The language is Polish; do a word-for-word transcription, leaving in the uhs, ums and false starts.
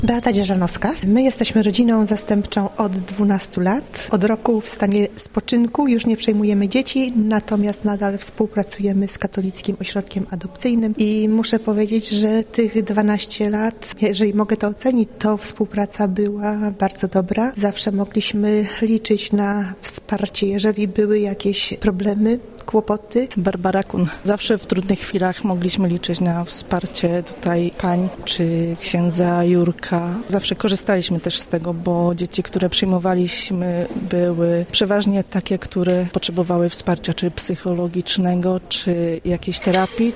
Beata Dzierżanowska. My jesteśmy rodziną zastępczą od dwunastu lat. Od roku w stanie spoczynku już nie przejmujemy dzieci, natomiast nadal współpracujemy z Katolickim Ośrodkiem Adopcyjnym i muszę powiedzieć, że tych dwanaście lat, jeżeli mogę to ocenić, to współpraca była bardzo dobra. Zawsze mogliśmy liczyć na wsparcie, jeżeli były jakieś problemy, kłopoty. Barbara Kun. Zawsze w trudnych chwilach mogliśmy liczyć na wsparcie tutaj pań czy księdza Jurka. Zawsze korzystaliśmy też z tego, bo dzieci, które przyjmowaliśmy, były przeważnie takie, które potrzebowały wsparcia czy psychologicznego, czy jakiejś terapii.